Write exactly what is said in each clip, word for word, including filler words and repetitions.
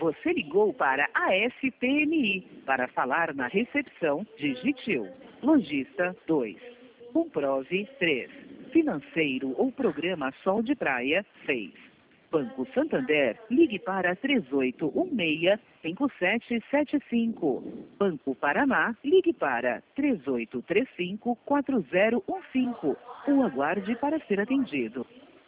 Você ligou para a S P M I. Para falar na recepção, digite um. Lojista dois. Comprove três. Financeiro ou programa Sol de Praia seis. Banco Santander, ligue para três oito um seis, cinco sete sete cinco. Banco Paraná, ligue para três oito três cinco, quatro zero um cinco. Ou aguarde para ser atendido.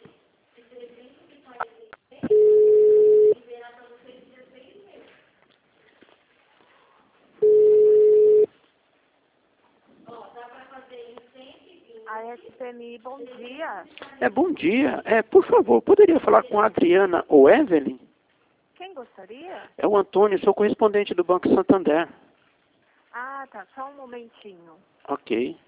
A S P M I, bom dia. É, bom dia. É, por favor, poderia falar com a Adriana ou Evelyn? Quem gostaria? É o Antônio, sou correspondente do Banco Santander. Ah, tá. Só um momentinho. Ok.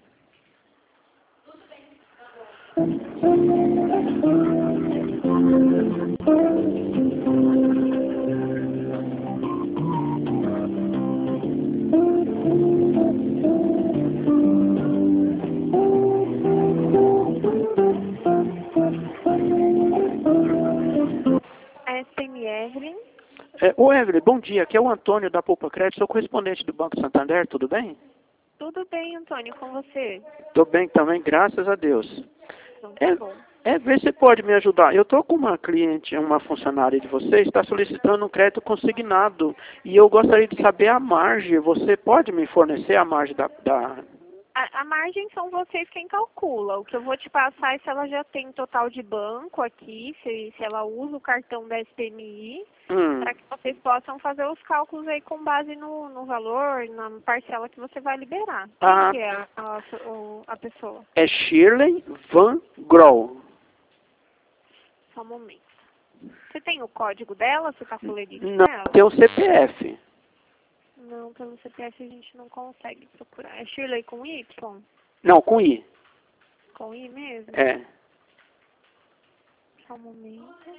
A S P M I, Evelyn. É, ô Evelyn, bom dia. Aqui é o Antônio da Poupa Crédito, sou correspondente do Banco Santander, tudo bem? Tudo bem, Antônio, com você? Tô bem também, graças a Deus. Então tá É, bom. é, vê se você pode me ajudar. Eu tô com uma cliente, uma funcionária de vocês, está solicitando um crédito consignado e eu gostaria de saber a margem. Você pode me fornecer a margem da... da... A, a margem são vocês quem calcula. O que eu vou te passar é se ela já tem total de banco aqui, se, se ela usa o cartão da S P M I, Hum. para que vocês possam fazer os cálculos aí com base no, no valor, na parcela que você vai liberar. Quem Ah. que é a, a, a pessoa? É Shirley Van Grohl. Só um momento. Você tem o código dela? Você está com o lerite Não, dela? tem o C P F. Não, pelo C P F a gente não consegue procurar. É Shirley com Y? Não, com I. Com I mesmo? É. Só um momento.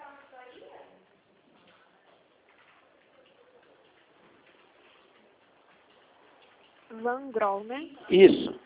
Van Grohl, né? Isso.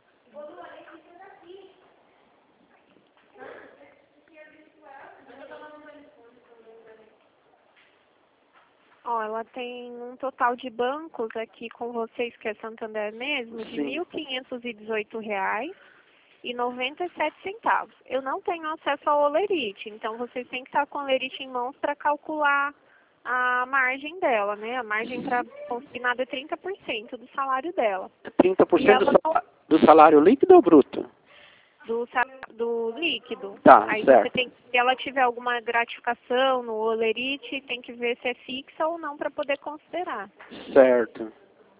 Ó, ela tem um total de bancos aqui com vocês, que é Santander mesmo, de Sim. mil quinhentos e dezoito reais e noventa e sete centavos. Eu não tenho acesso ao olerite, então vocês têm que estar com o olerite em mãos para calcular a margem dela, né? A margem para consignado é trinta por cento do salário dela. trinta por E cento do, ela sal- do salário líquido ou bruto? do, sa- do líquido. Tá, Aí certo. você tem, se ela tiver alguma gratificação no olerite, tem que ver se é fixa ou não para poder considerar. Certo.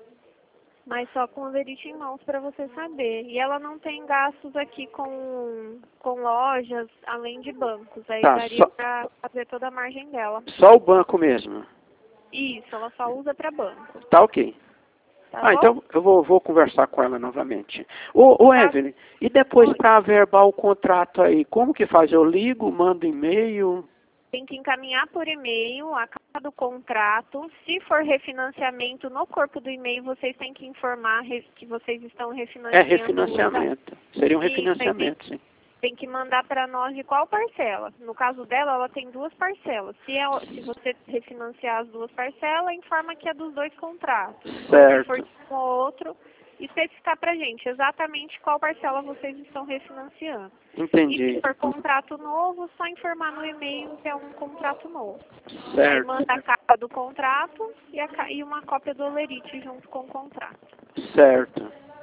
Mas só com o olerite em mãos para você saber. E ela não tem gastos aqui com, com lojas, além de bancos. Aí Tá, daria só- para fazer toda a margem dela. Só o banco mesmo. Isso, ela só usa para banco. Tá ok. Tá Ah, bom? então eu vou, vou conversar com ela novamente. Ô, ô Tá. Evelyn, e depois Oi. para averbar o contrato aí, como que faz? Eu ligo, mando e-mail? Tem que encaminhar por e-mail a capa do contrato. Se for refinanciamento, no corpo do e-mail vocês têm que informar re- que vocês estão refinanciando. É refinanciamento. Seria um Isso, aí refinanciamento, sim. Tem que mandar para nós de qual parcela. No caso dela, ela tem duas parcelas. Se, é, se você refinanciar as duas parcelas, informa que é dos dois contratos. Certo. Se for de um ou outro, especificar para a gente exatamente qual parcela vocês estão refinanciando. E Entendi. se for contrato novo, só informar no e-mail que é um contrato novo. Aí Certo. manda a capa do contrato e, a, ca- e uma cópia do olerite junto com o contrato. Certo.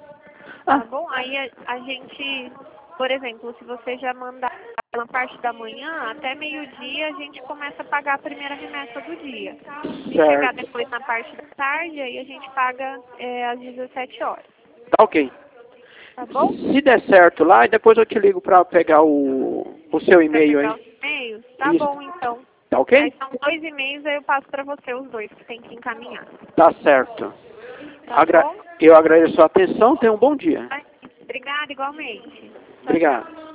Tá Ah, bom? Aí a, a gente, por exemplo, se você já mandar na parte da manhã, até meio-dia a gente começa a pagar a primeira remessa do dia. Se chegar certo. depois na parte da tarde, aí a gente paga é, às dezessete horas. Tá ok. Tá bom? Se der certo lá, e depois eu te ligo para pegar o, o seu Pra e-mail pegar aí. os e-mails? Tá Isso. bom, então. Tá Aí ok? são dois e-mails, aí eu passo para você os dois que tem que encaminhar. Tá certo. Tá Agra- bom? Eu agradeço a atenção, tenha um bom dia. Obrigada, igualmente. Tchau, Obrigado. tchau.